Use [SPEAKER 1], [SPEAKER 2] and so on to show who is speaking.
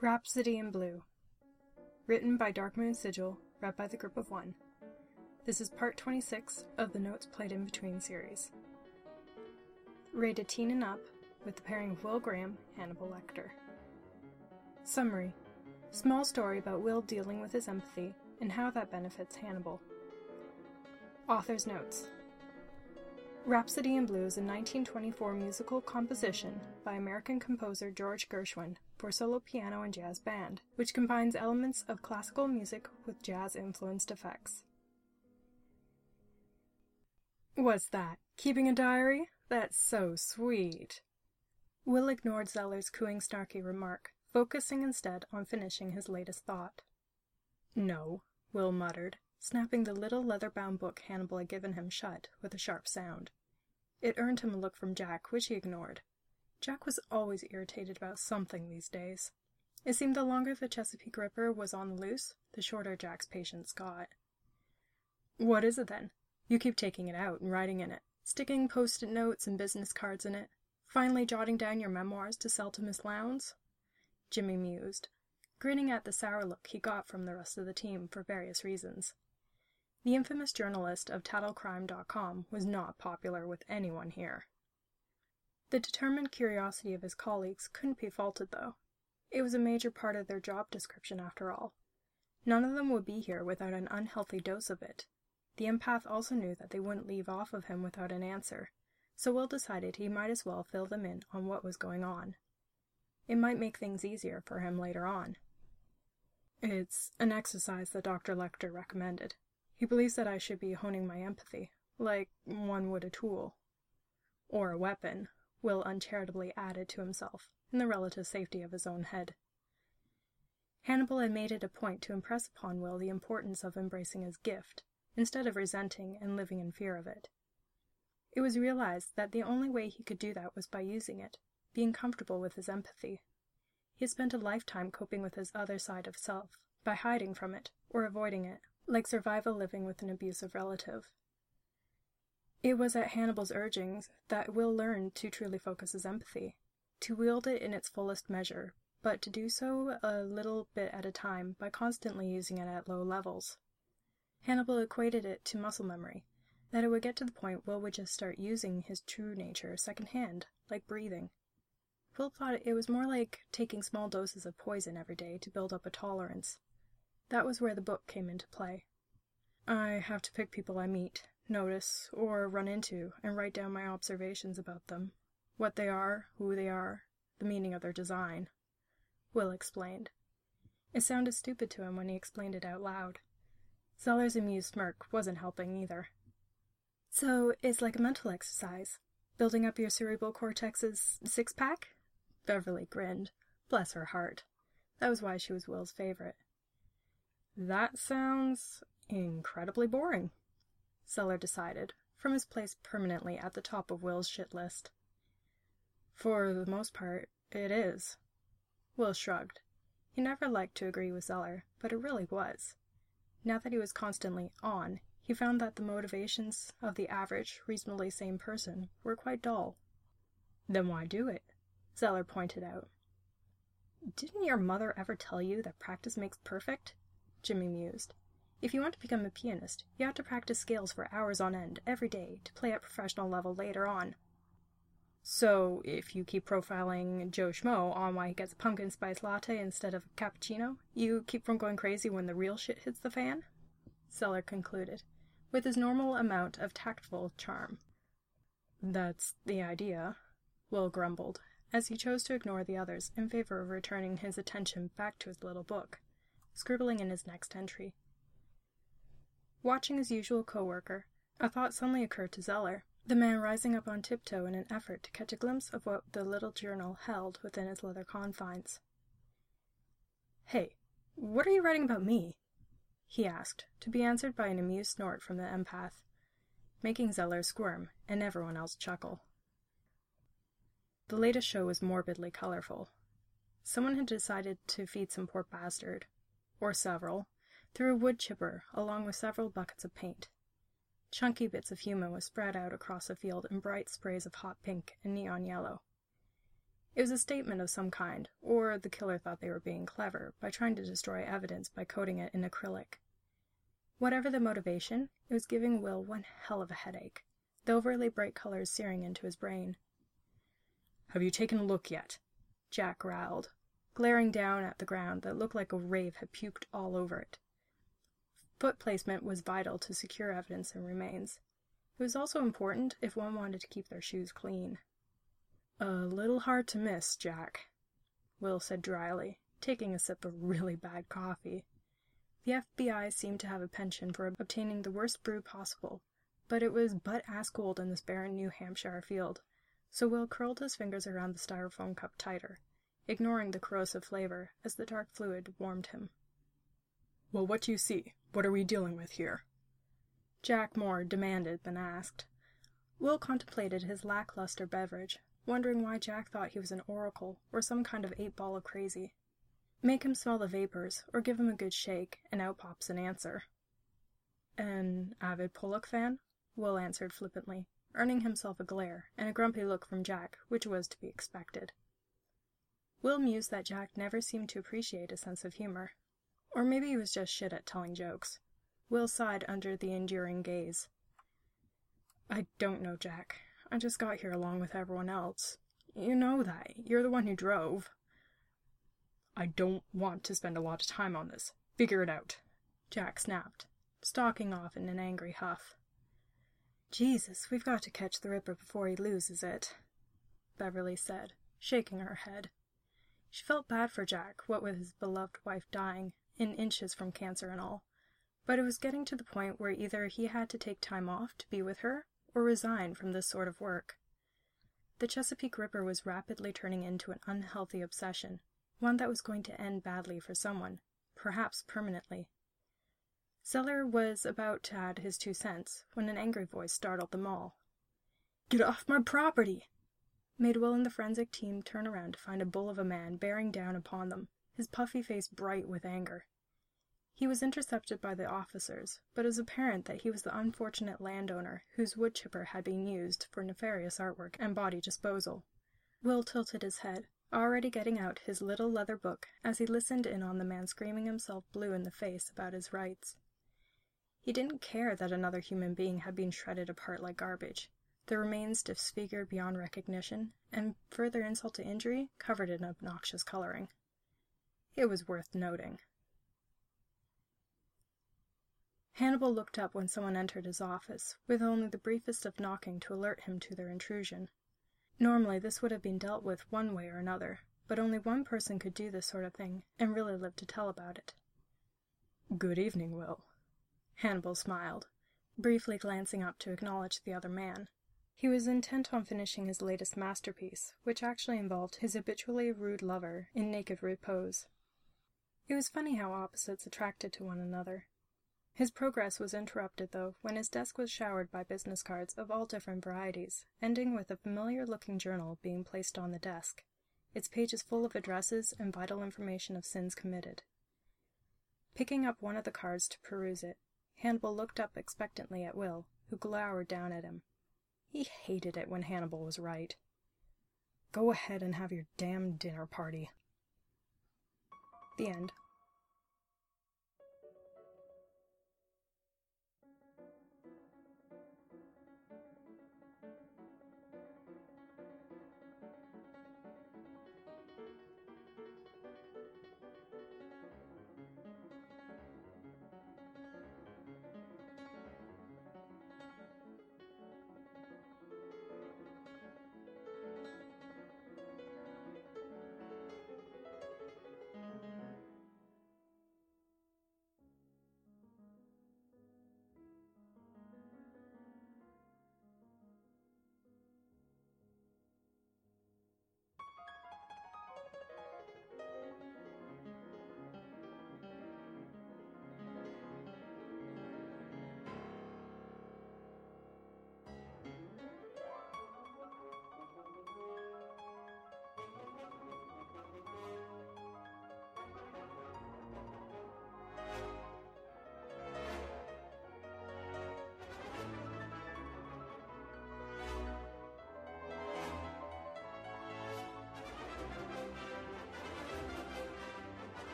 [SPEAKER 1] Rhapsody in Blue. Written by Darkmoon Sigil, read by the Group of One. This is part 26 of the Notes Played in Between series. Rated teen and up, with the pairing of Will Graham, Hannibal Lecter. Summary. Small story about Will dealing with his empathy, and how that benefits Hannibal. Author's notes. Rhapsody in Blue is a 1924 musical composition by American composer George Gershwin for solo piano and jazz band, which combines elements of classical music with jazz-influenced effects. What's that? Keeping a diary? That's so sweet. Will ignored Zeller's cooing, snarky remark, focusing instead on finishing his latest thought. No, Will muttered, snapping the little leather-bound book Hannibal had given him shut with a sharp sound. It earned him a look from Jack, which he ignored. Jack was always irritated about something these days. It seemed the longer the Chesapeake Ripper was on the loose, the shorter Jack's patience got. What is it then? You keep taking it out and writing in it, sticking post-it notes and business cards in it, finally jotting down your memoirs to sell to Miss Lowndes? Jimmy mused, grinning at the sour look he got from the rest of the team for various reasons. The infamous journalist of TattleCrime.com was not popular with anyone here. The determined curiosity of his colleagues couldn't be faulted, though. It was a major part of their job description, after all. None of them would be here without an unhealthy dose of it. The empath also knew that they wouldn't leave off of him without an answer, so Will decided he might as well fill them in on what was going on. It might make things easier for him later on. It's an exercise that Dr. Lecter recommended. He believes that I should be honing my empathy, like one would a tool. Or a weapon, Will uncharitably added to himself, in the relative safety of his own head. Hannibal had made it a point to impress upon Will the importance of embracing his gift, instead of resenting and living in fear of it. It was realized that the only way he could do that was by using it, being comfortable with his empathy. He had spent a lifetime coping with his other side of self, by hiding from it, or avoiding it, like survival living with an abusive relative. It was at Hannibal's urgings that Will learned to truly focus his empathy, to wield it in its fullest measure, but to do so a little bit at a time by constantly using it at low levels. Hannibal equated it to muscle memory, that it would get to the point Will would just start using his true nature secondhand, like breathing. Will thought it was more like taking small doses of poison every day to build up a tolerance. That was where the book came into play. I have to pick people I meet, notice, or run into, and write down my observations about them. What they are, who they are, the meaning of their design. Will explained. It sounded stupid to him when he explained it out loud. Zeller's amused smirk wasn't helping either. So, it's like a mental exercise, building up your cerebral cortex's six-pack? Beverly grinned. Bless her heart. That was why she was Will's favorite. That sounds incredibly boring, Zeller decided, from his place permanently at the top of Will's shit list. For the most part, it is. Will shrugged. He never liked to agree with Zeller, but it really was. Now that he was constantly on, he found that the motivations of the average, reasonably sane person were quite dull. Then why do it? Zeller pointed out. Didn't your mother ever tell you that practice makes perfect? Jimmy mused. If you want to become a pianist, you have to practice scales for hours on end every day to play at professional level later on. So, if you keep profiling Joe Schmo on why he gets a pumpkin spice latte instead of a cappuccino, you keep from going crazy when the real shit hits the fan? Zeller concluded, with his normal amount of tactful charm. That's the idea, Will grumbled, as he chose to ignore the others in favor of returning his attention back to his little book, scribbling in his next entry. Watching his usual co-worker, a thought suddenly occurred to Zeller, the man rising up on tiptoe in an effort to catch a glimpse of what the little journal held within its leather confines. Hey, what are you writing about me? He asked, to be answered by an amused snort from the empath, making Zeller squirm and everyone else chuckle. The latest show was morbidly colorful. Someone had decided to feed some poor bastard, or several, through a wood chipper along with several buckets of paint. Chunky bits of human were spread out across the field in bright sprays of hot pink and neon yellow. It was a statement of some kind, or the killer thought they were being clever by trying to destroy evidence by coating it in acrylic. Whatever the motivation, it was giving Will one hell of a headache, the overly bright colors searing into his brain. "Have you taken a look yet?" Jack growled, glaring down at the ground that looked like a rave had puked all over it. Foot placement was vital to secure evidence and remains. It was also important if one wanted to keep their shoes clean. "A little hard to miss, Jack," Will said dryly, taking a sip of really bad coffee. The FBI seemed to have a penchant for obtaining the worst brew possible, but it was butt-ass cold in this barren New Hampshire field, so Will curled his fingers around the styrofoam cup tighter, ignoring the corrosive flavor as the dark fluid warmed him. "Well, what do you see? What are we dealing with here?" Jack more demanded than asked. Will contemplated his lackluster beverage, wondering why Jack thought he was an oracle or some kind of 8-ball of crazy. Make him smell the vapors, or give him a good shake, and out pops an answer. "An avid Pollock fan?" Will answered flippantly, earning himself a glare and a grumpy look from Jack, which was to be expected. Will mused that Jack never seemed to appreciate a sense of humor. Or maybe he was just shit at telling jokes. Will sighed under the enduring gaze. "I don't know, Jack. I just got here along with everyone else. You know that. You're the one who drove." "I don't want to spend a lot of time on this. Figure it out," Jack snapped, stalking off in an angry huff. "Jesus, we've got to catch the Ripper before he loses it," Beverly said, shaking her head. She felt bad for Jack, what with his beloved wife dying, in inches from cancer and all, but it was getting to the point where either he had to take time off to be with her, or resign from this sort of work. The Chesapeake Ripper was rapidly turning into an unhealthy obsession, one that was going to end badly for someone, perhaps permanently. Zeller was about to add his 2 cents when an angry voice startled them all. "Get off my property!" Made Will and the forensic team turn around to find a bull of a man bearing down upon them, his puffy face bright with anger. He was intercepted by the officers, but it was apparent that he was the unfortunate landowner whose wood chipper had been used for nefarious artwork and body disposal. Will tilted his head, already getting out his little leather book as he listened in on the man screaming himself blue in the face about his rights. He didn't care that another human being had been shredded apart like garbage, the remains disfigured beyond recognition, and further insult to injury covered in obnoxious coloring. It was worth noting. Hannibal looked up when someone entered his office, with only the briefest of knocking to alert him to their intrusion. Normally this would have been dealt with one way or another, but only one person could do this sort of thing, and really live to tell about it. "Good evening, Will." Hannibal smiled, briefly glancing up to acknowledge the other man. He was intent on finishing his latest masterpiece, which actually involved his habitually rude lover in naked repose. It was funny how opposites attracted to one another. His progress was interrupted, though, when his desk was showered by business cards of all different varieties, ending with a familiar-looking journal being placed on the desk, its pages full of addresses and vital information of sins committed. Picking up one of the cards to peruse it, Hannibal looked up expectantly at Will, who glowered down at him. He hated it when Hannibal was right. "Go ahead and have your damn dinner party." The end.